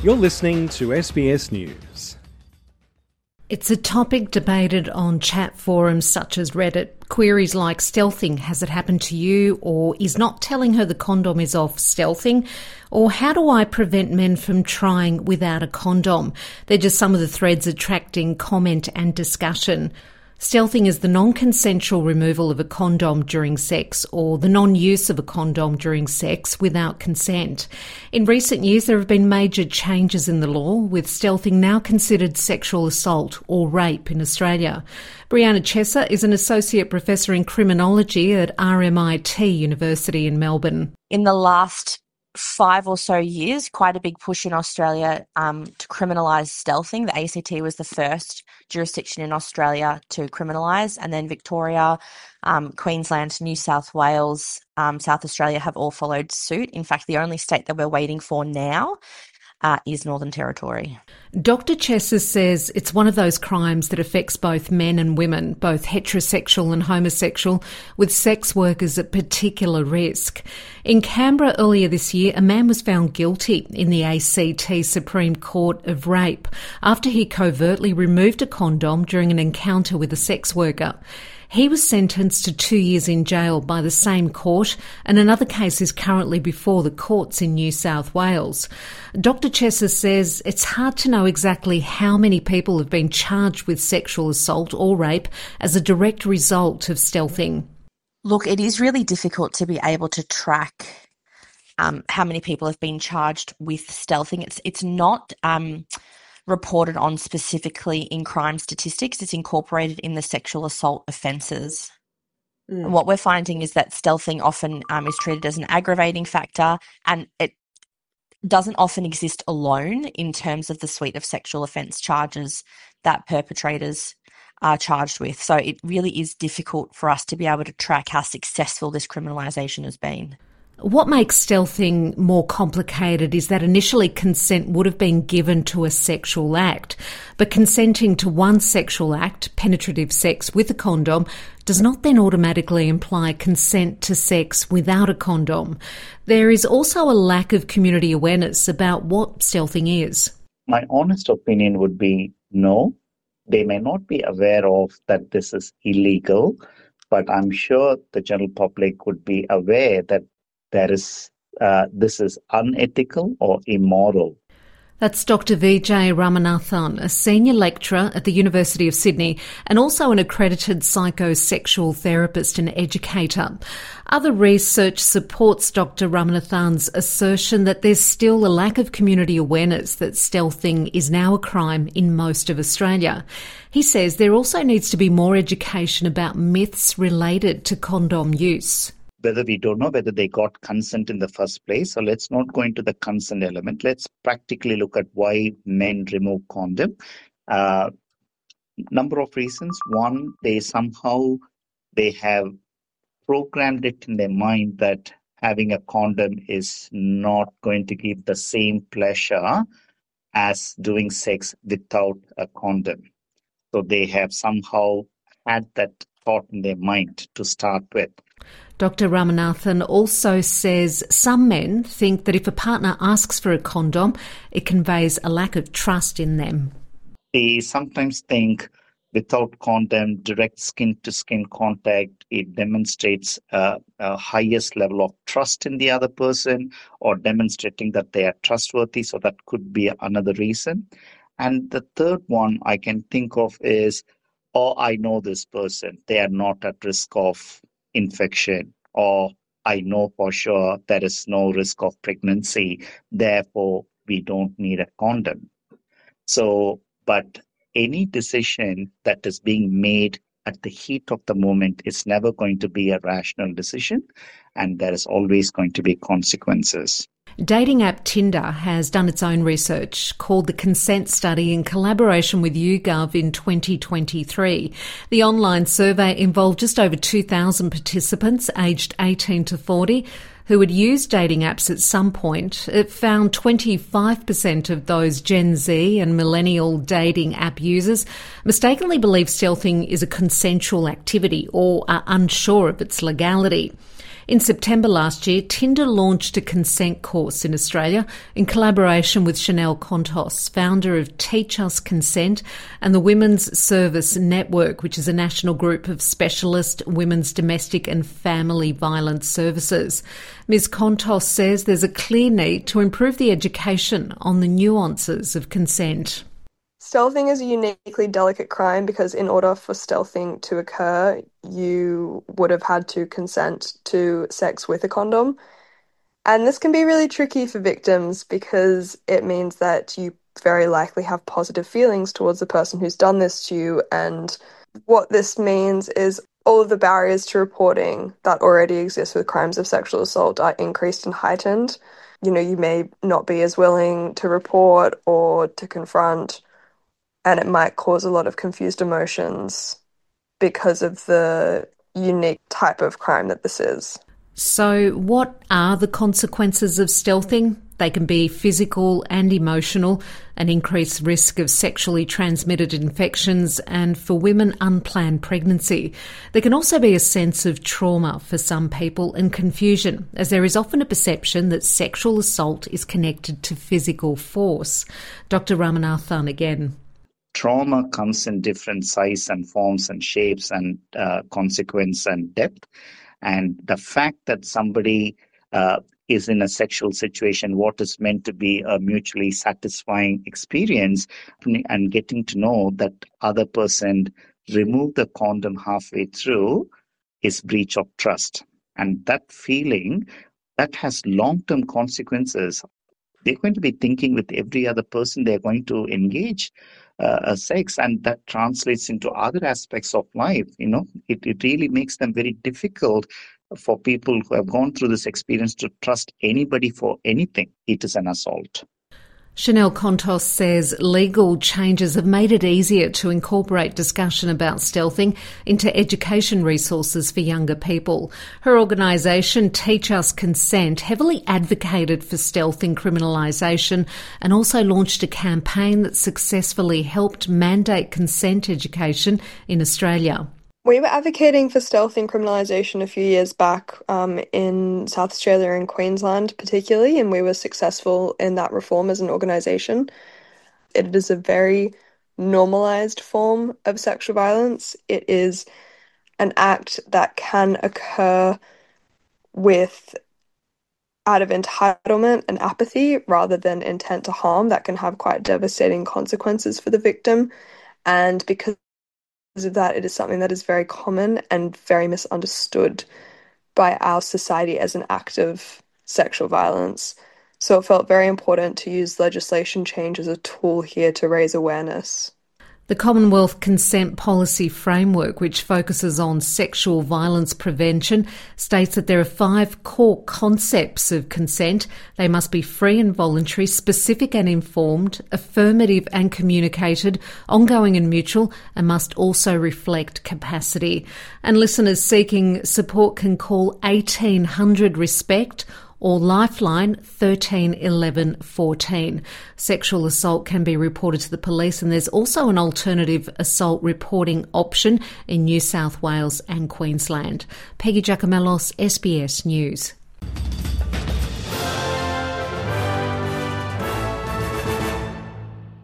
You're listening to SBS News. It's a topic debated on chat forums such as Reddit. Queries like stealthing, has it happened to you? Or is not telling her the condom is off stealthing? Or how do I prevent men from trying without a condom? They're just some of the threads attracting comment and discussion. Stealthing is the non-consensual removal of a condom during sex or the non-use of a condom during sex without consent. In recent years, there have been major changes in the law, with stealthing now considered sexual assault or rape in Australia. Brianna Chesser is an Associate Professor in Criminology at RMIT University in Melbourne. In the last 5 or so years, quite a big push in Australia to criminalise stealthing. The ACT was the first jurisdiction in Australia to criminalise, and then Victoria, Queensland, New South Wales, South Australia have all followed suit. In fact, the only state that we're waiting for now is Northern Territory. Dr. Chesser says it's one of those crimes that affects both men and women, both heterosexual and homosexual, with sex workers at particular risk. In Canberra earlier this year, a man was found guilty in the ACT Supreme Court of rape after he covertly removed a condom during an encounter with a sex worker. He was sentenced to 2 years in jail by the same court, and another case is currently before the courts in New South Wales. Dr. Chesser says it's hard to know exactly how many people have been charged with sexual assault or rape as a direct result of stealthing. Look, it is really difficult to be able to track how many people have been charged with stealthing. It's not reported on specifically in crime statistics. It's incorporated in the sexual assault offences. And what we're finding is that stealthing often is treated as an aggravating factor, and it doesn't often exist alone in terms of the suite of sexual offence charges that perpetrators are charged with. So it really is difficult for us to be able to track how successful this criminalisation has been. What makes stealthing more complicated is that initially consent would have been given to a sexual act, but consenting to one sexual act, penetrative sex with a condom, does not then automatically imply consent to sex without a condom. There is also a lack of community awareness about what stealthing is. My honest opinion would be no. They may not be aware of that this is illegal, but I'm sure the general public would be aware that this is unethical or immoral. That's Dr. Vijay Ramanathan, a senior lecturer at the University of Sydney and also an accredited psychosexual therapist and educator. Other research supports Dr. Ramanathan's assertion that there's still a lack of community awareness that stealthing is now a crime in most of Australia. He says there also needs to be more education about myths related to condom use. Whether we don't know whether they got consent in the first place. So let's not go into the consent element. Let's practically look at why men remove condom. Number of reasons. One, they have programmed it in their mind that having a condom is not going to give the same pleasure as doing sex without a condom. So they have somehow had that thought in their mind to start with. Dr. Ramanathan also says some men think that if a partner asks for a condom, it conveys a lack of trust in them. They sometimes think without condom, direct skin-to-skin contact, it demonstrates a highest level of trust in the other person or demonstrating that they are trustworthy. So that could be another reason. And the third one I can think of is, I know this person, they are not at risk of infection, or I know for sure there is no risk of pregnancy, therefore we don't need a condom. So, but any decision that is being made at the heat of the moment is never going to be a rational decision, and there is always going to be consequences. Dating app Tinder has done its own research called the Consent Study in collaboration with YouGov in 2023. The online survey involved just over 2,000 participants aged 18 to 40 who had used dating apps at some point. It found 25% of those Gen Z and millennial dating app users mistakenly believe stealthing is a consensual activity or are unsure of its legality. In September last year, Tinder launched a consent course in Australia in collaboration with Chanel Contos, founder of Teach Us Consent and the Women's Service Network, which is a national group of specialist women's domestic and family violence services. Ms. Contos says there's a clear need to improve the education on the nuances of consent. Stealthing is a uniquely delicate crime because in order for stealthing to occur, you would have had to consent to sex with a condom. And this can be really tricky for victims because it means that you very likely have positive feelings towards the person who's done this to you. And what this means is all of the barriers to reporting that already exist with crimes of sexual assault are increased and heightened. You may not be as willing to report or to confront, and it might cause a lot of confused emotions because of the unique type of crime that this is. So what are the consequences of stealthing? They can be physical and emotional, an increased risk of sexually transmitted infections, and for women, unplanned pregnancy. There can also be a sense of trauma for some people and confusion, as there is often a perception that sexual assault is connected to physical force. Dr. Ramanathan again. Trauma comes in different size and forms and shapes and consequence and depth. And the fact that somebody is in a sexual situation, what is meant to be a mutually satisfying experience, and getting to know that other person removed the condom halfway through is breach of trust. And that feeling, that has long-term consequences. They're going to be thinking with every other person they're going to engage sex, and that translates into other aspects of life. It really makes them very difficult for people who have gone through this experience to trust anybody for anything. It is an assault. Chanel Contos says legal changes have made it easier to incorporate discussion about stealthing into education resources for younger people. Her organisation, Teach Us Consent, heavily advocated for stealthing criminalisation and also launched a campaign that successfully helped mandate consent education in Australia. We were advocating for stealthing criminalisation a few years back in South Australia and Queensland particularly, and we were successful in that reform as an organisation. It is a very normalised form of sexual violence. It is an act that can occur out of entitlement and apathy rather than intent to harm. That can have quite devastating consequences for the victim, and because of that, it is something that is very common and very misunderstood by our society as an act of sexual violence. So it felt very important to use legislation change as a tool here to raise awareness. The Commonwealth Consent Policy Framework, which focuses on sexual violence prevention, states that there are 5 core concepts of consent. They must be free and voluntary, specific and informed, affirmative and communicated, ongoing and mutual, and must also reflect capacity. And listeners seeking support can call 1800 RESPECT or Lifeline 13 11 14. Sexual assault can be reported to the police, and there's also an alternative assault reporting option in New South Wales and Queensland. Peggy Giacomellos, SBS News.